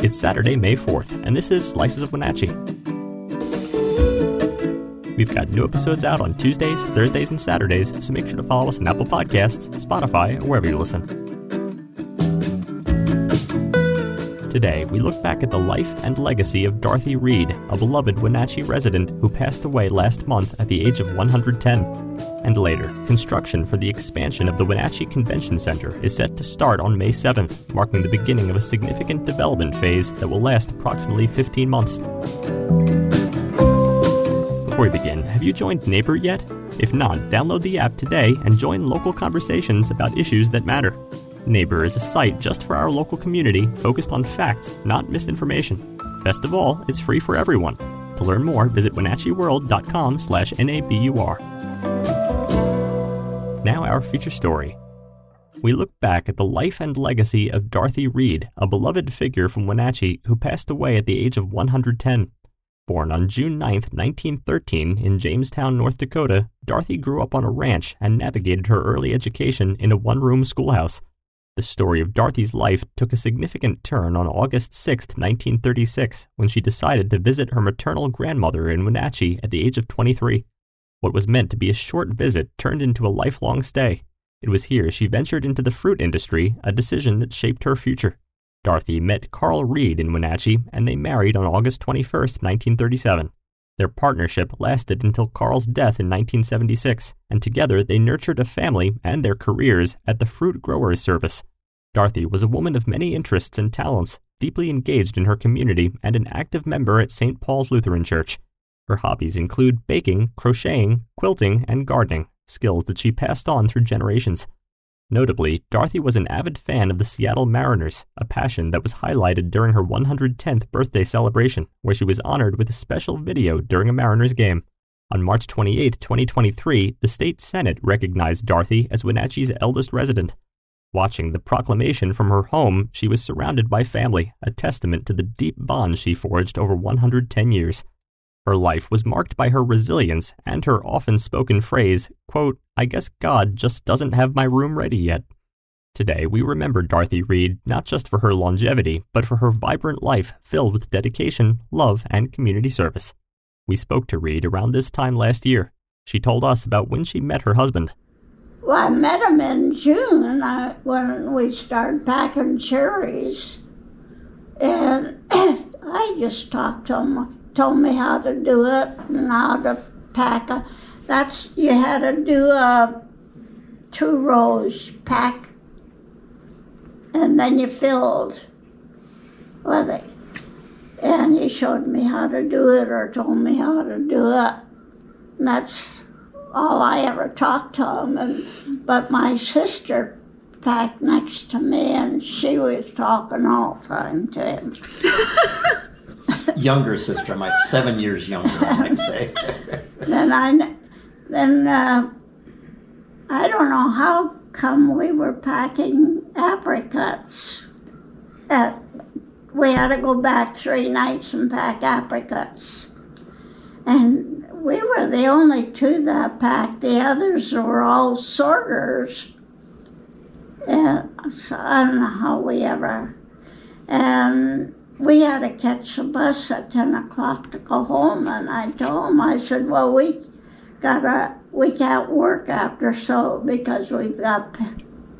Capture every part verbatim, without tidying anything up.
It's Saturday, May fourth, and this is Slices of Wenatchee. We've got new episodes out on Tuesdays, Thursdays, and Saturdays, so make sure to follow us on Apple Podcasts, Spotify, or wherever you listen. Today, we look back at the life and legacy of Dorothy Reed, a beloved Wenatchee resident who passed away last month at the age of one hundred ten. And later, construction for the expansion of the Wenatchee Convention Center is set to start on May seventh, marking the beginning of a significant development phase that will last approximately fifteen months. Before we begin, have you joined Neighbor yet? If not, download the app today and join local conversations about issues that matter. Neighbor is a site just for our local community focused on facts, not misinformation. Best of all, it's free for everyone. To learn more, visit wenatchee world dot com slash N A B U R. Now our feature story. We look back at the life and legacy of Dorothy Reed, a beloved figure from Wenatchee who passed away at the age of one hundred ten. Born on June ninth, nineteen thirteen in Jamestown, North Dakota, Dorothy grew up on a ranch and navigated her early education in a one-room schoolhouse. The story of Dorothy's life took a significant turn on August sixth, nineteen thirty-six, when she decided to visit her maternal grandmother in Wenatchee at the age of twenty-three. What was meant to be a short visit turned into a lifelong stay. It was here she ventured into the fruit industry, a decision that shaped her future. Dorothy met Carl Reed in Wenatchee, and they married on August twenty-first, nineteen thirty-seven. Their partnership lasted until Carl's death in nineteen seventy-six, and together they nurtured a family and their careers at the Fruit Growers Service. Dorothy was a woman of many interests and talents, deeply engaged in her community and an active member at Saint Paul's Lutheran Church. Her hobbies include baking, crocheting, quilting, and gardening, skills that she passed on through generations. Notably, Dorothy was an avid fan of the Seattle Mariners, a passion that was highlighted during her one hundred tenth birthday celebration, where she was honored with a special video during a Mariners game. On March twenty-eighth, twenty twenty-three, the state Senate recognized Dorothy as Wenatchee's eldest resident. Watching the proclamation from her home, she was surrounded by family, a testament to the deep bonds she forged over one hundred ten years. Her life was marked by her resilience and her often-spoken phrase, quote, "I guess God just doesn't have my room ready yet." Today, we remember Dorothy Reed not just for her longevity, but for her vibrant life filled with dedication, love, and community service. We spoke to Reed around this time last year. She told us about when she met her husband. Well, I met him in June I, when we started packing cherries. And I just talked to him. Told me how to do it and how to pack a, that's, you had to do a two rows, pack, and then you filled with it. And he showed me how to do it or told me how to do it. And that's all I ever talked to him. And, but my sister packed next to me and she was talking all the time to him. Younger sister, my seven years younger, I might say. then I, then uh, I don't know how come we were packing apricots. At, we had to go back three nights and pack apricots. And we were the only two that packed. The others were all sorters. And so I don't know how we ever, and we had to catch a bus at ten o'clock to go home, and I told him, I said, well, we gotta, we can't work after so, because we've got to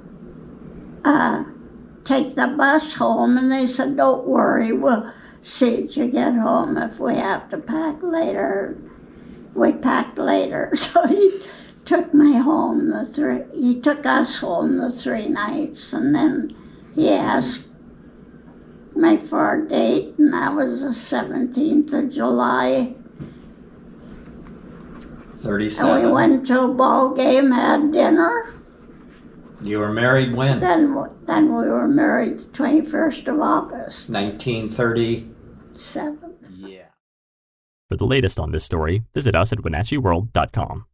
uh, take the bus home, and they said, don't worry, we'll see you get home if we have to pack later. We packed later, so he took me home the three, he took us home the three nights, and then he asked me for a date, and that was the seventeenth of July. thirty-seven. And we went to a ball game, had dinner. You were married when? Then, then we were married the twenty-first of August. nineteen thirty. Seven. Yeah. For the latest on this story, visit us at wenatchee world dot com.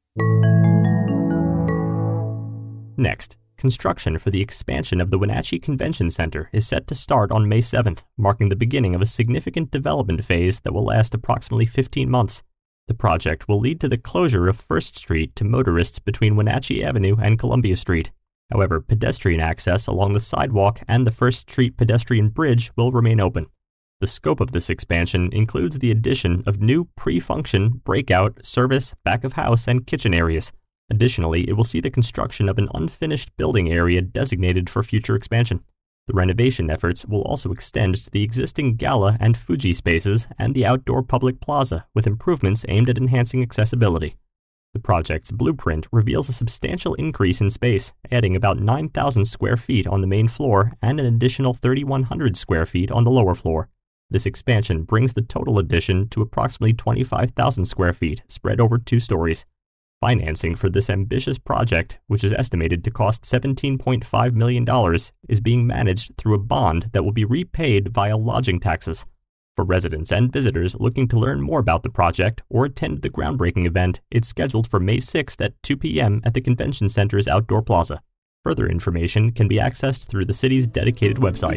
Next, construction for the expansion of the Wenatchee Convention Center is set to start on May seventh, marking the beginning of a significant development phase that will last approximately fifteen months. The project will lead to the closure of First Street to motorists between Wenatchee Avenue and Columbia Street. However, pedestrian access along the sidewalk and the First Street pedestrian bridge will remain open. The scope of this expansion includes the addition of new pre-function, breakout, service, back-of-house, and kitchen areas. Additionally, it will see the construction of an unfinished building area designated for future expansion. The renovation efforts will also extend to the existing Gala and Fuji spaces and the outdoor public plaza, with improvements aimed at enhancing accessibility. The project's blueprint reveals a substantial increase in space, adding about nine thousand square feet on the main floor and an additional three thousand one hundred square feet on the lower floor. This expansion brings the total addition to approximately twenty-five thousand square feet, spread over two stories. Financing for this ambitious project, which is estimated to cost seventeen point five million dollars, is being managed through a bond that will be repaid via lodging taxes. For residents and visitors looking to learn more about the project or attend the groundbreaking event, it's scheduled for May sixth at two p.m. at the Convention Center's outdoor plaza. Further information can be accessed through the city's dedicated website.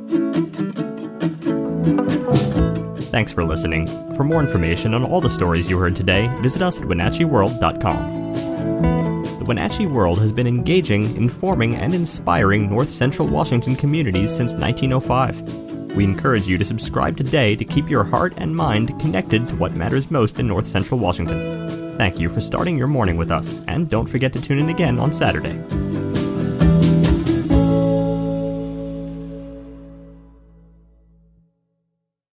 Thanks for listening. For more information on all the stories you heard today, visit us at Wenatchee World dot com. The Wenatchee World has been engaging, informing, and inspiring North Central Washington communities since nineteen oh five. We encourage you to subscribe today to keep your heart and mind connected to what matters most in North Central Washington. Thank you for starting your morning with us, and don't forget to tune in again on Saturday.